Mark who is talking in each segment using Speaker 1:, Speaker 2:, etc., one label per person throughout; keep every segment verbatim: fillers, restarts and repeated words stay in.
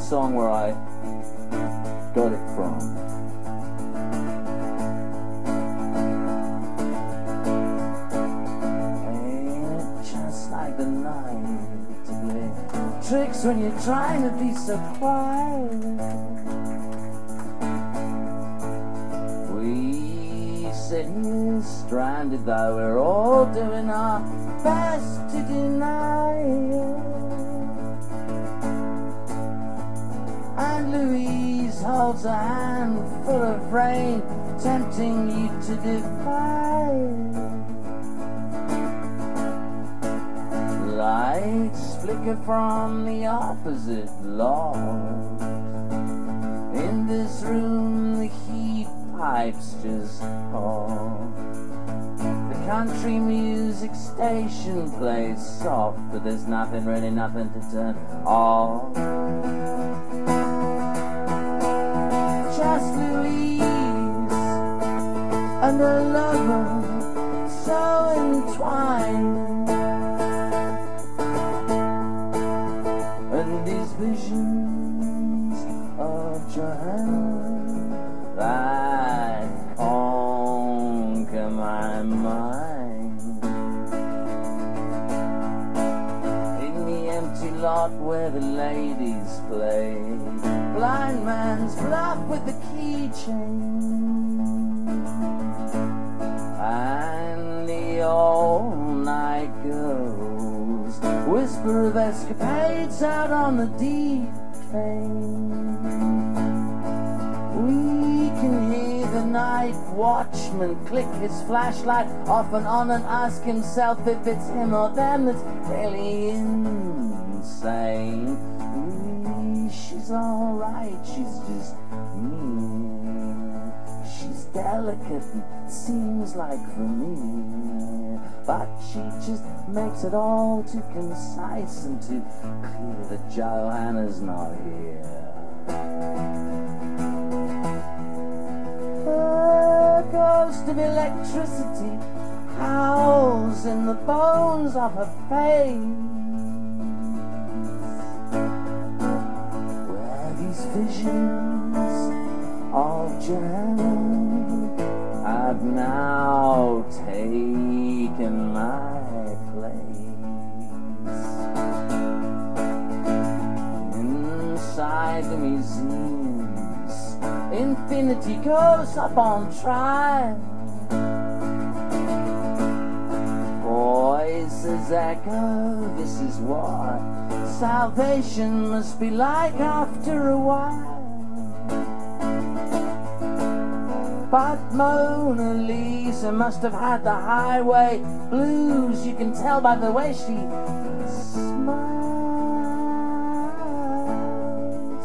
Speaker 1: song where I got it from. Ain't it just like the night to play tricks when you're trying to be so quiet? We sit here stranded though we're all doing our best to deny it. And Louise holds a hand full of rain, tempting you to defy it. Lights flicker from the opposite log. In this room the heat pipes just call. The country music station plays soft, but there's nothing, really nothing to turn off. Just Louise and her lover so entwined, and these visions of Johanna that conquer my mind. In the empty lot where the ladies play blind man's bluff with the keychain, and the all-night girls whisper of escapades out on the D train. We can hear the night watchman click his flashlight off and on and ask himself if it's him or them that's really insane. She's alright, she's just me. She's delicate and seems like familiar, but she just makes it all too concise and too clear that Johanna's not here. A ghost of electricity howls in the bones of her face. Visions of Johanna have now taken my place. Inside the museums, infinity goes up on trial. Voices echo, this is what salvation must be like after a while. But Mona Lisa must have had the highway blues. You can tell by the way she smiles.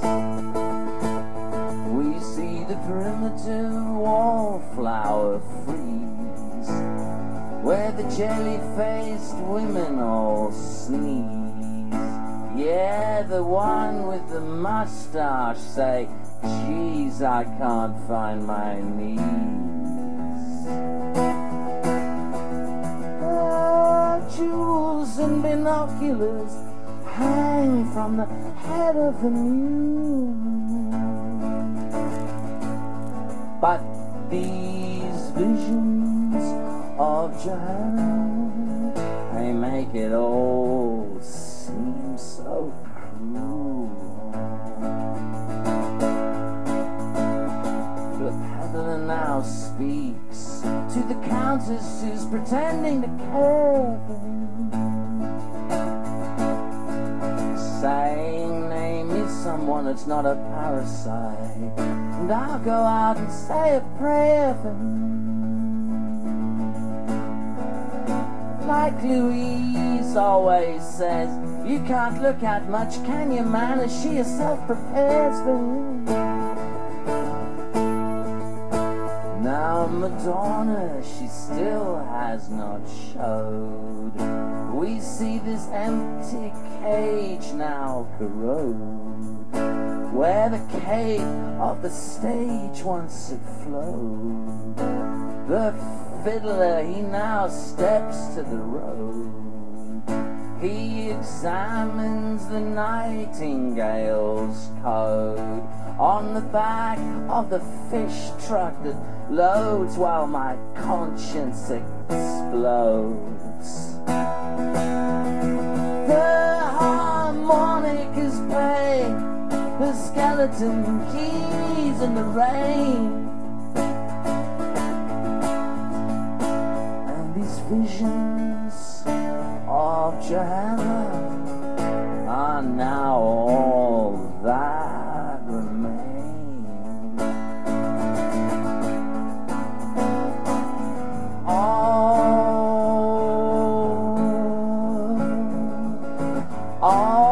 Speaker 1: We see the perimeter wallflower freeze, where the jelly-faced women all sneeze. Yeah, the one with the mustache say, geez, I can't find my knees. Oh, jewels and binoculars hang from the head of the moon. But these visions of Johanna, they make it all seem so cruel. The peddler now speaks to the countess who's pretending to care for him, saying, name me someone that's not a parasite, and I'll go out and say a prayer for him. Like Louise always says, you can't look at much, can you, man, as she herself prepares for him. Now Madonna, she still has not showed. We see this empty cage now corrode, where the cape of the stage once had flowed. The fiddler, he now steps to the road. He examines the nightingale's code on the back of the fish truck that loads while my conscience explodes. The harmonicas play the skeleton keys in the rain, and these visions of Johanna are now all that remain. All, all